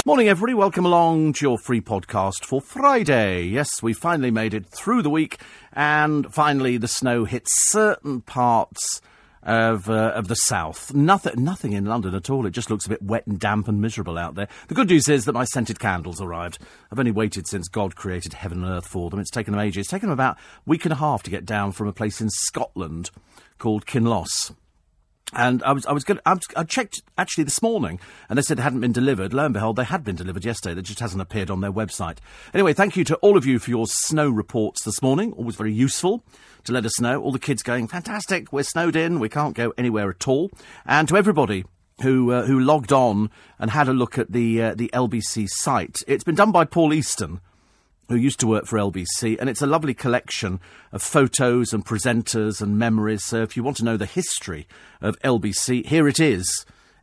Morning, everybody. Welcome along to your free podcast for Friday. Yes, we finally made it through the week, and finally the snow hit certain parts of the south. Nothing in London at all. It just looks a bit wet and damp and miserable out there. The good news is that my scented candles arrived. I've only waited since God created heaven and earth for them. It's taken them ages. It's taken them about a week and a half to get down from a place in Scotland called Kinloss. And I checked actually this morning, and they said it hadn't been delivered. Lo and behold, they had been delivered yesterday. That just hasn't appeared on their website. Anyway, thank you to all of you for your snow reports this morning. Always very useful to let us know. All the kids going, fantastic, we're snowed in, we can't go anywhere at all. And to everybody who logged on and had a look at the LBC site. It's been done by Paul Easton, who used to work for LBC, and it's a lovely collection of photos and presenters and memories. So if you want to know the history of LBC, here it is,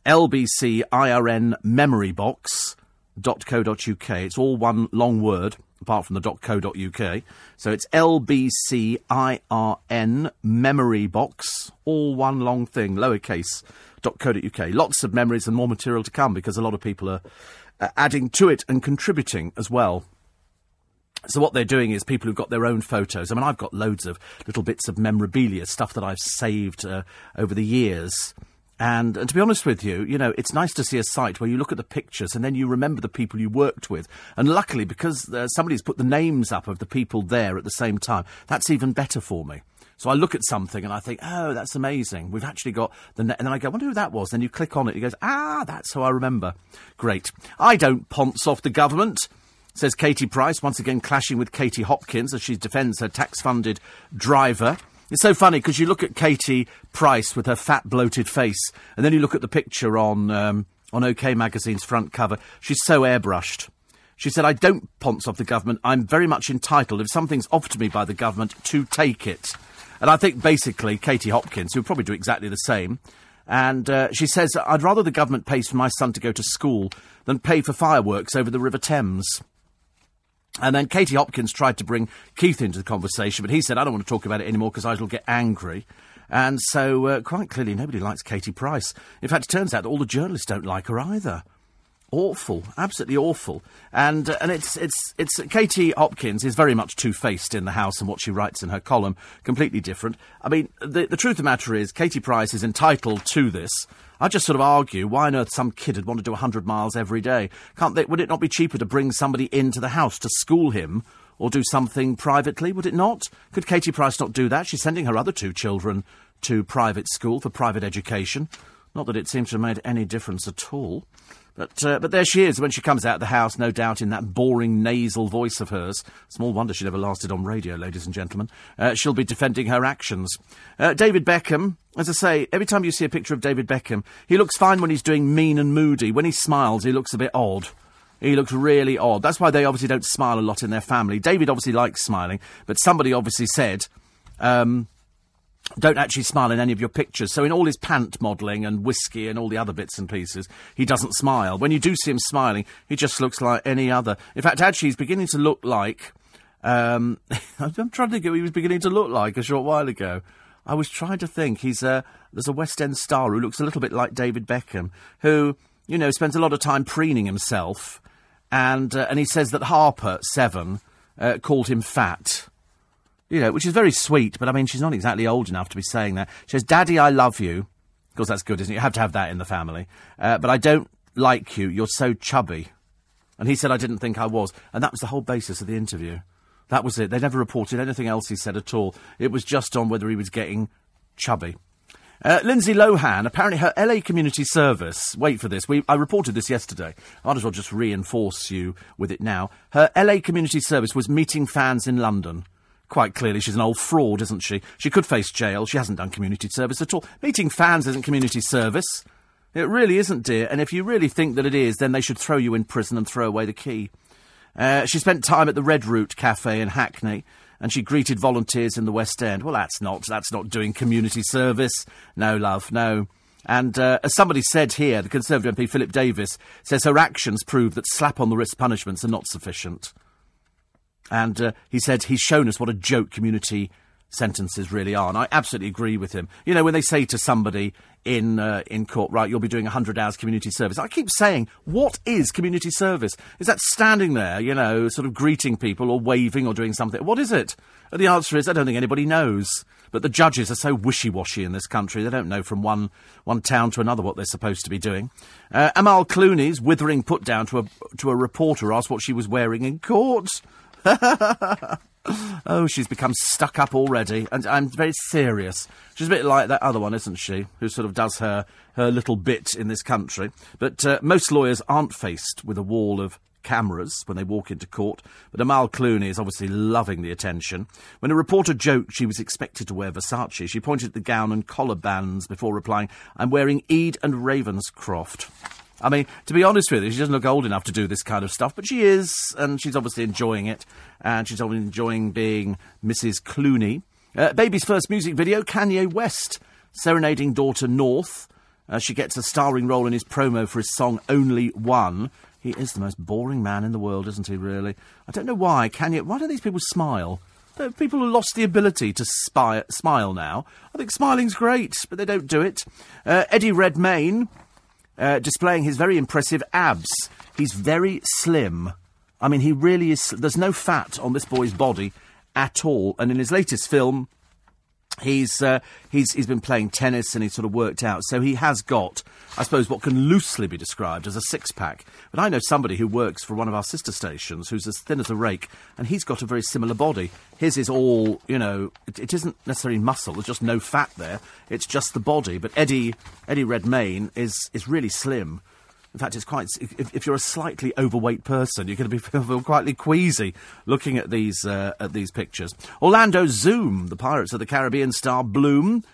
lbcirnmemorybox.co.uk. It's all one long word, apart from the .co.uk. So it's lbcirn memory box, all one long thing, lowercase, .co.uk. Lots of memories and more material to come, because a lot of people are adding to it and contributing as well. So what they're doing is people who've got their own photos. I mean, I've got loads of little bits of memorabilia, stuff that I've saved over the years. And to be honest with you, you know, it's nice to see a site where you look at the pictures and then you remember the people you worked with. And luckily, because somebody's put the names up of the people there at the same time, that's even better for me. So I look at something and I think, oh, that's amazing. We've actually got and then I go, I wonder who that was. Then you click on it, it goes, that's who I remember. Great. I don't ponce off the government, says Katie Price, once again clashing with Katie Hopkins as she defends her tax-funded driver. It's so funny because you look at Katie Price with her fat, bloated face, and then you look at the picture on OK Magazine's front cover. She's so airbrushed. She said, I don't ponce off the government. I'm very much entitled, if something's offered to me by the government, to take it. And I think basically Katie Hopkins, who would probably do exactly the same, and she says, I'd rather the government pays for my son to go to school than pay for fireworks over the River Thames. And then Katie Hopkins tried to bring Keith into the conversation, but he said, I don't want to talk about it anymore because I shall get angry. And so, quite clearly, nobody likes Katie Price. In fact, it turns out that all the journalists don't like her either. Awful, absolutely awful. And it's Katie Hopkins is very much two-faced in the House and what she writes in her column, completely different. I mean, the truth of the matter is, Katie Price is entitled to this. I just sort of argue, why on earth some kid would want to do 100 miles every day? Would it not be cheaper to bring somebody into the house to school him or do something privately? Would it not? Could Katie Price not do that? She's sending her other two children to private school for private education. Not that it seems to have made any difference at all. But there she is when she comes out of the house, no doubt in that boring nasal voice of hers. Small wonder she never lasted on radio, ladies and gentlemen. She'll be defending her actions. David Beckham, as I say, every time you see a picture of David Beckham, he looks fine when he's doing mean and moody. When he smiles, he looks a bit odd. He looks really odd. That's why they obviously don't smile a lot in their family. David obviously likes smiling, but somebody obviously said, don't actually smile in any of your pictures. So in all his pant modelling and whiskey and all the other bits and pieces, he doesn't smile. When you do see him smiling, he just looks like any other. In fact, actually, he's beginning to look like... I'm trying to think who he was beginning to look like a short while ago. I was trying to think. There's a West End star who looks a little bit like David Beckham, who, you know, spends a lot of time preening himself, and he says that Harper, 7, called him fat. You know, which is very sweet, but I mean, she's not exactly old enough to be saying that. She says, Daddy, I love you. Of course, that's good, isn't it? You have to have that in the family. But I don't like you. You're so chubby. And he said, I didn't think I was. And that was the whole basis of the interview. That was it. They never reported anything else he said at all. It was just on whether he was getting chubby. Lindsay Lohan, apparently her LA Community Service, wait for this, I reported this yesterday, I might as well just reinforce you with it now. Her LA Community Service was meeting fans in London. Quite clearly, she's an old fraud, isn't she? She could face jail. She hasn't done community service at all. Meeting fans isn't community service. It really isn't, dear. And if you really think that it is, then they should throw you in prison and throw away the key. She spent time at the Red Root Cafe in Hackney, and she greeted volunteers in the West End. Well, that's not doing community service. No, love, no. And as somebody said here, the Conservative MP Philip Davis says her actions prove that slap-on-the-wrist punishments are not sufficient. And he said he's shown us what a joke community sentences really are, and I absolutely agree with him. You know, when they say to somebody in court, right, you'll be doing 100 hours community service, I keep saying, what is community service? Is that standing there, you know, sort of greeting people or waving or doing something? What is it? And the answer is, I don't think anybody knows. But the judges are so wishy-washy in this country, they don't know from one town to another what they're supposed to be doing. Amal Clooney's withering put-down to a reporter asked what she was wearing in court. Oh, she's become stuck up already, and I'm very serious. She's a bit like that other one, isn't she, who sort of does her little bit in this country. But most lawyers aren't faced with a wall of cameras when they walk into court, but Amal Clooney is obviously loving the attention. When a reporter joked she was expected to wear Versace, she pointed at the gown and collar bands before replying, "I'm wearing Eid and Ravenscroft." I mean, to be honest with you, she doesn't look old enough to do this kind of stuff, but she is, and she's obviously enjoying it, and she's obviously enjoying being Mrs. Clooney. Baby's first music video, Kanye West serenading daughter North. She gets a starring role in his promo for his song Only One. He is the most boring man in the world, isn't he, really? I don't know why. Why don't these people smile? People who lost the ability to smile now. I think smiling's great, but they don't do it. Eddie Redmayne displaying his very impressive abs. He's very slim. I mean, he really is. There's no fat on this boy's body at all. And in his latest film, he's been playing tennis and he's sort of worked out. So he has got, I suppose, what can loosely be described as a six-pack. But I know somebody who works for one of our sister stations who's as thin as a rake, and he's got a very similar body. His is all, you know, it isn't necessarily muscle. There's just no fat there. It's just the body. But Eddie Redmayne is really slim. In fact, it's quite. If you're a slightly overweight person, you're going to feel quite queasy looking at these pictures. Orlando Zoom, the Pirates of the Caribbean star Bloom,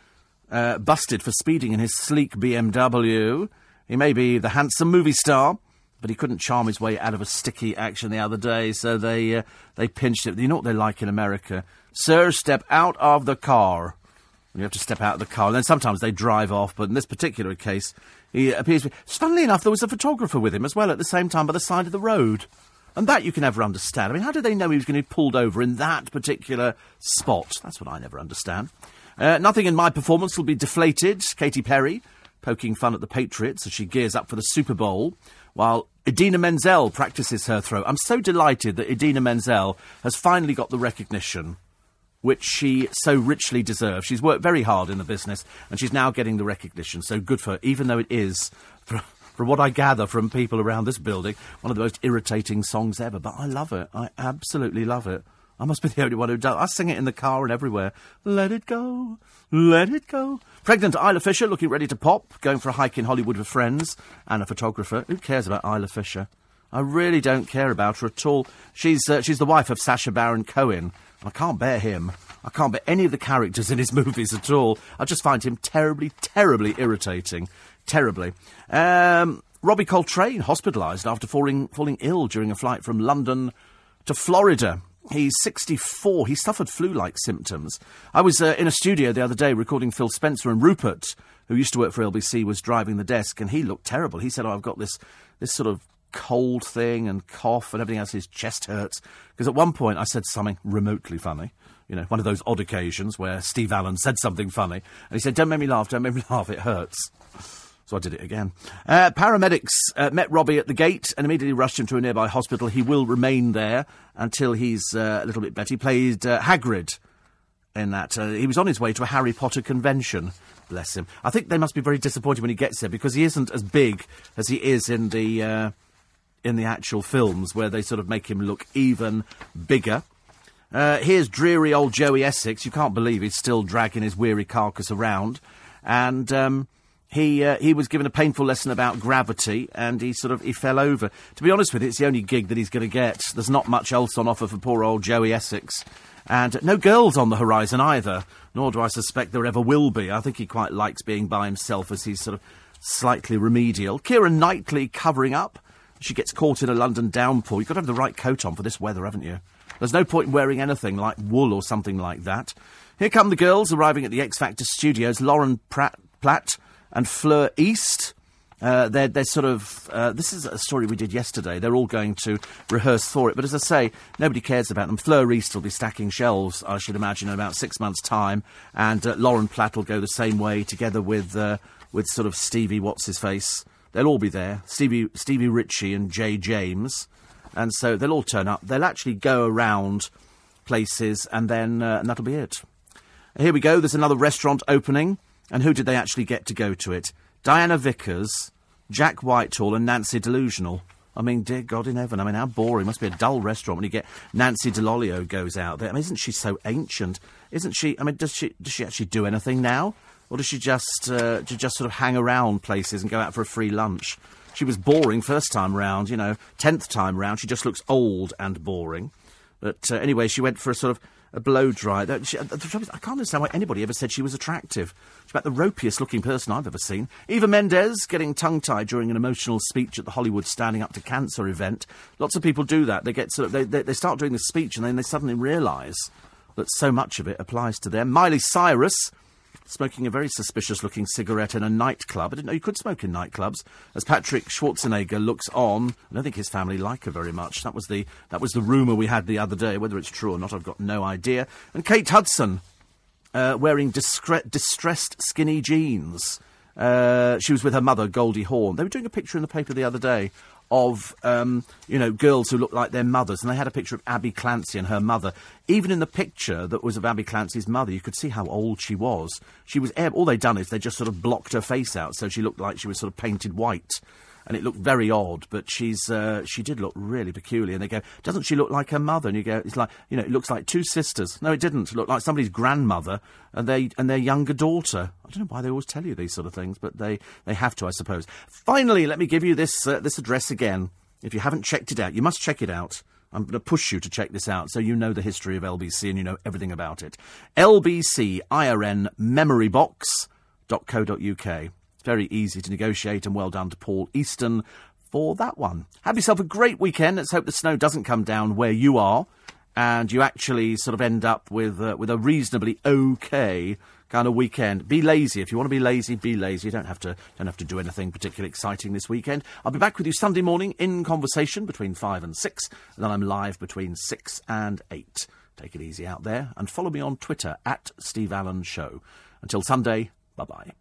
busted for speeding in his sleek BMW. He may be the handsome movie star, but he couldn't charm his way out of a sticky action the other day, so they pinched it. You know what they're like in America? Sir, step out of the car. You have to step out of the car, and then sometimes they drive off, but in this particular case, he appears to be... Funnily enough, there was a photographer with him as well at the same time by the side of the road. And that you can never understand. I mean, how did they know he was going to be pulled over in that particular spot? That's what I never understand. Nothing in my performance will be deflated. Katy Perry poking fun at the Patriots as she gears up for the Super Bowl, while Idina Menzel practices her throw. I'm so delighted that Idina Menzel has finally got the recognition which she so richly deserves. She's worked very hard in the business, and she's now getting the recognition. So good for her, even though it is, from what I gather from people around this building, one of the most irritating songs ever. But I love it. I absolutely love it. I must be the only one who does. I sing it in the car and everywhere. Let it go, let it go. Pregnant Isla Fisher looking ready to pop, going for a hike in Hollywood with friends and a photographer. Who cares about Isla Fisher? I really don't care about her at all. She's the wife of Sacha Baron Cohen. I can't bear him. I can't bear any of the characters in his movies at all. I just find him terribly, terribly irritating. Terribly. Robbie Coltrane hospitalised after falling ill during a flight from London to Florida. He's 64. He suffered flu-like symptoms. I was in a studio the other day recording Phil Spencer, and Rupert, who used to work for LBC, was driving the desk, and he looked terrible. He said, I've got this sort of cold thing and cough and everything else. His chest hurts. Because at one point I said something remotely funny. You know, one of those odd occasions where Steve Allen said something funny. And he said, don't make me laugh, it hurts. So I did it again. Paramedics met Robbie at the gate and immediately rushed him to a nearby hospital. He will remain there until he's a little bit better. He played Hagrid in that. He was on his way to a Harry Potter convention. Bless him. I think they must be very disappointed when he gets there, because he isn't as big as he is in the actual films, where they sort of make him look even bigger. Here's dreary old Joey Essex. You can't believe he's still dragging his weary carcass around. And he was given a painful lesson about gravity, and he fell over. To be honest with you, it's the only gig that he's going to get. There's not much else on offer for poor old Joey Essex. And no girls on the horizon either, nor do I suspect there ever will be. I think he quite likes being by himself, as he's sort of slightly remedial. Keira Knightley covering up. She gets caught in a London downpour. You've got to have the right coat on for this weather, haven't you? There's no point in wearing anything like wool or something like that. Here come the girls arriving at the X Factor studios. Lauren Platt and Fleur East. They're sort of... this is a story we did yesterday. They're all going to rehearse for it. But as I say, nobody cares about them. Fleur East will be stacking shelves, I should imagine, in about 6 months' time. And Lauren Platt will go the same way, together with sort of Stevie What's-His-Face. They'll all be there. Stevie Ritchie and Jay James. And so they'll all turn up. They'll actually go around places, and then and that'll be it. Here we go. There's another restaurant opening. And who did they actually get to go to it? Diana Vickers, Jack Whitehall and Nancy Delusional. I mean, dear God in heaven, I mean, how boring. It must be a dull restaurant when you get Nancy Delolio goes out there. I mean, isn't she so ancient? Isn't she... I mean, does she actually do anything now? Or does she just sort of hang around places and go out for a free lunch? She was boring first time round, 10th time round. She just looks old and boring. But anyway, she went for a sort of a blow-dry. The trouble is, I can't understand why anybody ever said she was attractive. She's about the ropiest-looking person I've ever seen. Eva Mendes getting tongue-tied during an emotional speech at the Hollywood Standing Up to Cancer event. Lots of people do that. They get they start doing the speech and then they suddenly realise that so much of it applies to them. Miley Cyrus smoking a very suspicious-looking cigarette in a nightclub. I didn't know you could smoke in nightclubs. As Patrick Schwarzenegger looks on, I don't think his family like her very much. That was the rumour we had the other day. Whether it's true or not, I've got no idea. And Kate Hudson, wearing distressed skinny jeans. She was with her mother, Goldie Hawn. They were doing a picture in the paper the other day of, girls who looked like their mothers, and they had a picture of Abby Clancy and her mother. Even in the picture that was of Abby Clancy's mother, you could see how old she was. All they'd done is they just sort of blocked her face out, so she looked like she was sort of painted white. And it looked very odd, but she did look really peculiar. And they go, doesn't she look like her mother? And you go, it's like, it looks like two sisters. No, it didn't. It looked like somebody's grandmother and their younger daughter. I don't know why they always tell you these sort of things, but they have to, I suppose. Finally, let me give you this address again. If you haven't checked it out, you must check it out. I'm going to push you to check this out so you know the history of LBC and you know everything about it. lbcirnmemorybox.co.uk. Very easy to negotiate, and well done to Paul Easton for that one. Have yourself a great weekend. Let's hope the snow doesn't come down where you are, and you actually sort of end up with a reasonably okay kind of weekend. Be lazy. If you want to be lazy, be lazy. You don't have to do anything particularly exciting this weekend. I'll be back with you Sunday morning in conversation between 5 and 6, and then I'm live between 6 and 8. Take it easy out there, and follow me on Twitter @Steve Allen Show. Until Sunday, bye-bye.